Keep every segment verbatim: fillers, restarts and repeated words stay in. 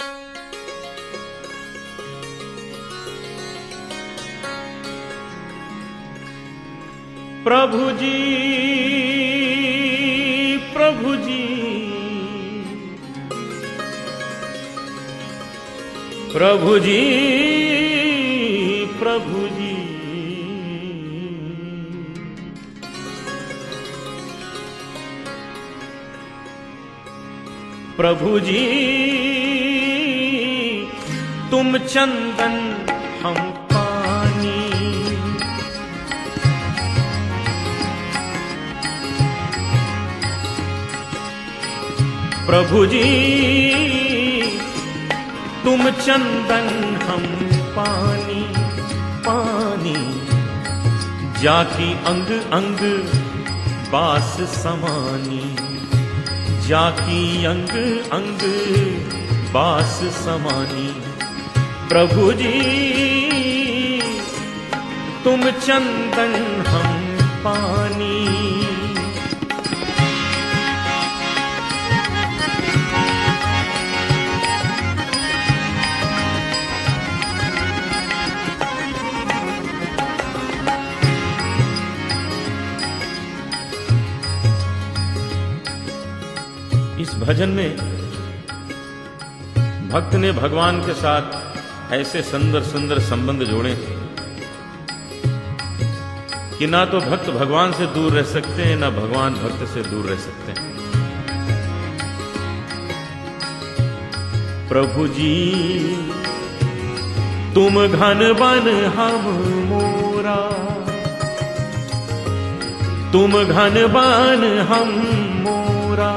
प्रभु जी प्रभु जी प्रभु जी प्रभु जी प्रभु जी तुम चंदन हम पानी, प्रभु जी तुम चंदन हम पानी पानी, जाकी अंग अंग बास समानी, जाकी अंग अंग बास समानी। प्रभु जी तुम चंदन हम पानी, इस भजन में भक्त ने भगवान के साथ ऐसे सुंदर सुंदर संबंध जोड़े कि ना तो भक्त भगवान से दूर रह सकते हैं, ना भगवान भक्त से दूर रह सकते हैं। प्रभु जी तुम घन बन हम मोरा, तुम घन बन हम मोरा,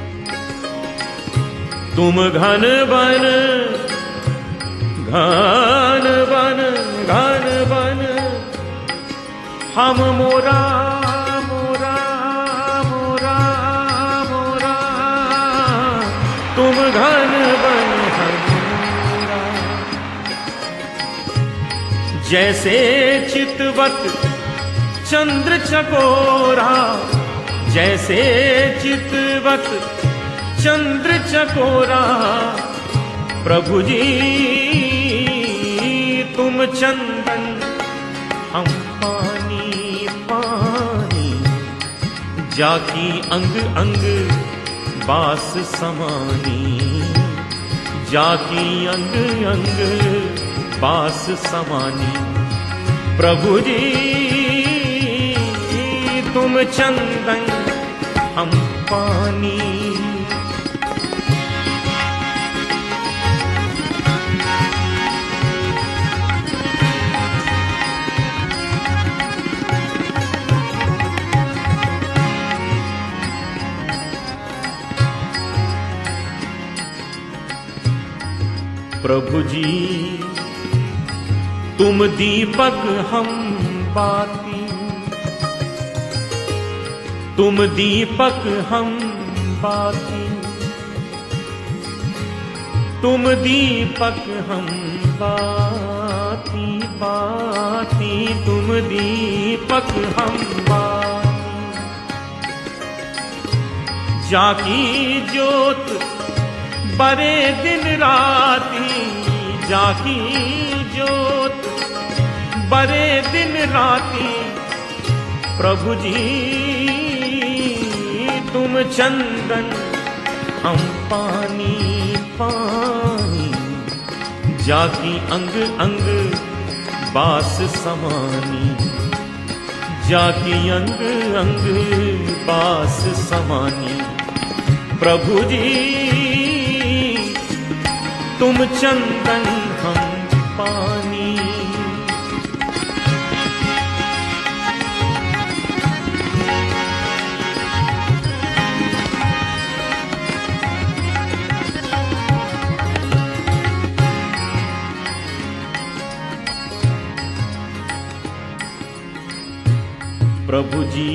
तुम घन बन घन बन घन बन हम मोरा मोरा मोरा मोरा, तुम घन बन हम मोरा। जैसे चितवत चंद्र चकोरा, जैसे चितवत चंद्र चकोरा, प्रभु जी तुम चंदन हम पानी पानी, जाकी अंग अंग बास समानी, जाकी अंग अंग बास समानी। प्रभु जी तुम चंदन हम पानी, प्रभु जी तुम दीपक हम बाती, तुम दीपक हम बाती, तुम दीपक हम बाती बाती, तुम दीपक हम बाती, जाकी ज्योत बरे दिन राती, जाकी ज्योत बरे दिन राती। प्रभु जी तुम चंदन हम पानी पानी, जाकी अंग अंग बास समानी, जाकी अंग अंग बास समानी। प्रभु जी तुम चंदन हम पानी, प्रभु जी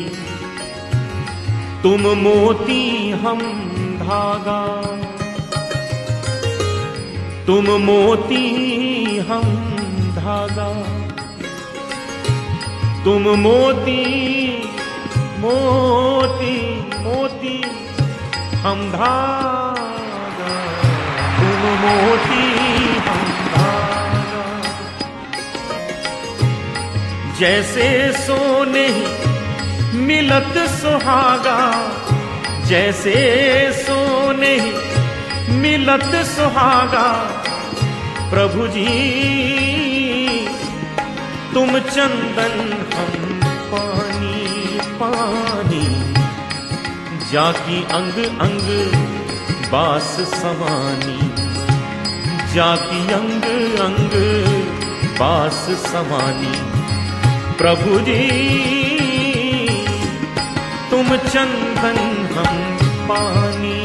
तुम मोती हम धागा, तुम मोती हम धागा, तुम मोती मोती मोती हम धागा, तुम मोती हम धागा। जैसे सोने मिलत सुहागा, जैसे सोने मिलत सुहागा, प्रभु जी तुम चंदन हम पानी पानी, जाकी अंग अंग बास समानी, जाकी अंग अंग बास समानी, प्रभु जी तुम चंदन हम पानी।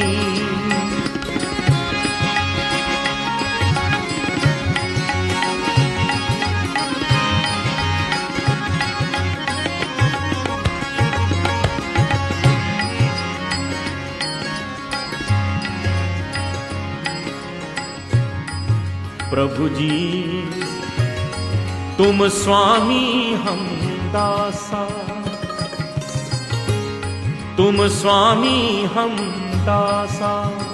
प्रभु जी तुम स्वामी हम दासा, तुम स्वामी हम दासा,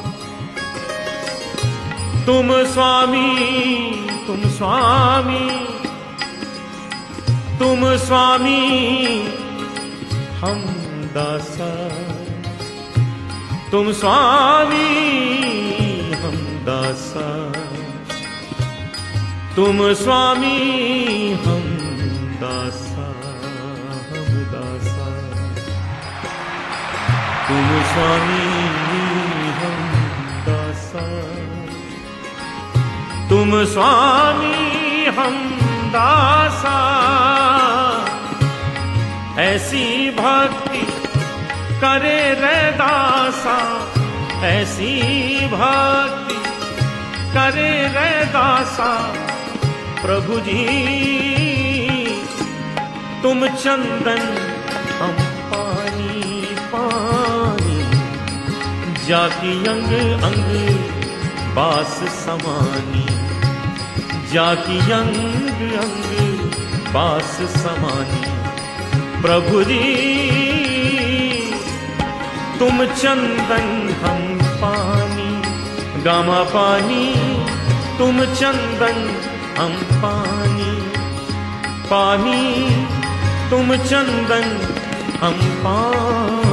तुम स्वामी तुम स्वामी तुम स्वामी हम दासा, तुम स्वामी हम दासा, तुम स्वामी हम दासा, हम दासा, तुम स्वामी हम दासा, तुम स्वामी हम दासा। ऐसी भक्ति करे रे दासा, ऐसी भक्ति करे रे दासा, प्रभु जी तुम चंदन हम पानी पानी, जाकी अंग अंग बास समानी, जाकी अंग अंग बास समानी, प्रभु जी तुम चंदन हम पानी, गामा पानी तुम चंदन हम पानी, पानी तुम चंदन हम पानी।